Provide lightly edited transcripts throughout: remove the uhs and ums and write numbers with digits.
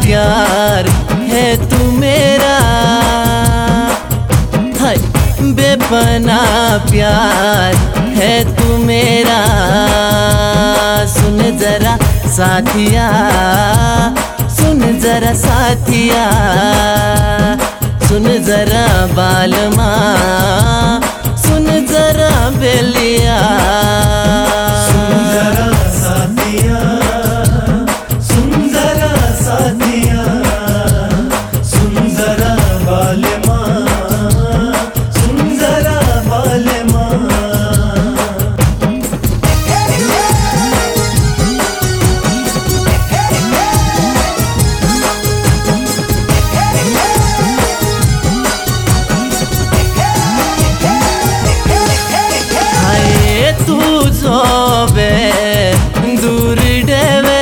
प्यार है तू मेरा, हाय बेपना प्यार है तू मेरा। सुन जरा साथिया, सुन जरा साथिया, सुन जरा बालमा, सुन जरा बेलिया। सुन जरा साथिया, सुन जरा साथिया, सुन जरा बालमा, सुन जरा बालमा। तू जो बे दूर डेवे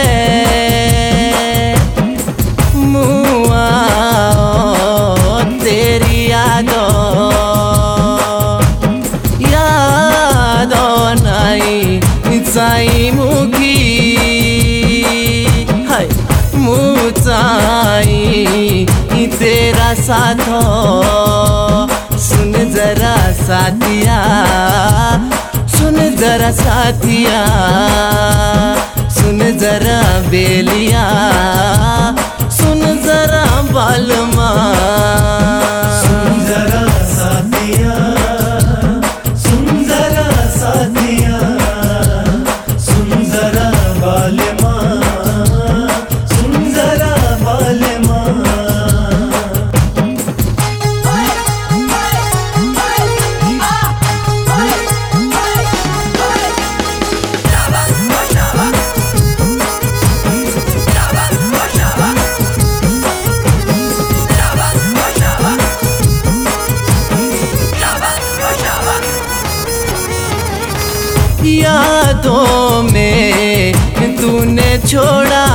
मुआ तेरी यादों नहीं चाई मुखी, हाय मुचाई तेरा साथो। सुन जरा साथिया, सुन जरा साथिया, सुन जरा बेलिया, सुन जरा बालमा। सुन जरा साथिया, सुन जरा साथिया, सुन जरा बालमा, सुन जरा बालमा। यादों में तूने छोड़ा,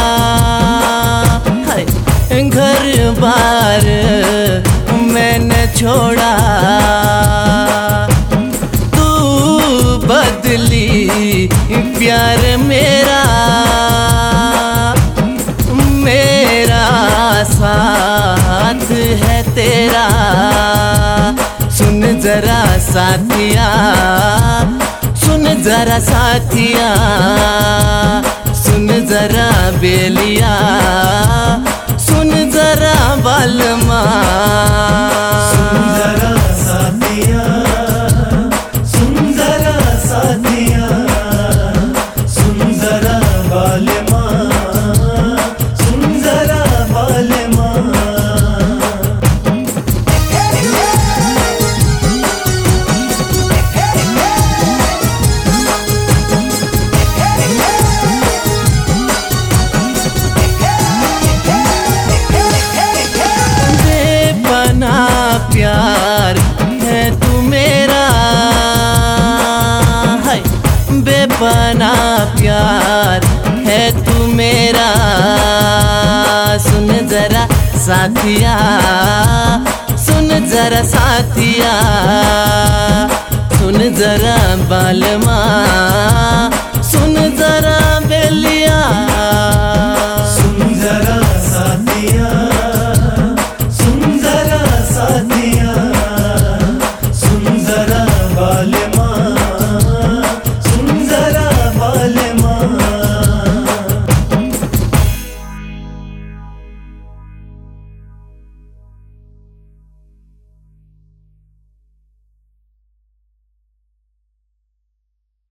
हाय घर बार मैंने छोड़ा। तू बदली प्यार मेरा, मेरा साथ है तेरा। सुन जरा साथिया, सुन जरा साथिया, सुन जरा बेलिया, सुन जरा बालमा। सुन जरा साथिया, सुन जरा साथिया, सुन जरा बालमा, सुन जरा बालमा। प्यार है तू मेरा, हाय बेपना प्यार है तू मेरा। सुन जरा साथिया, सुन जरा साथिया, सुन जरा बालमा,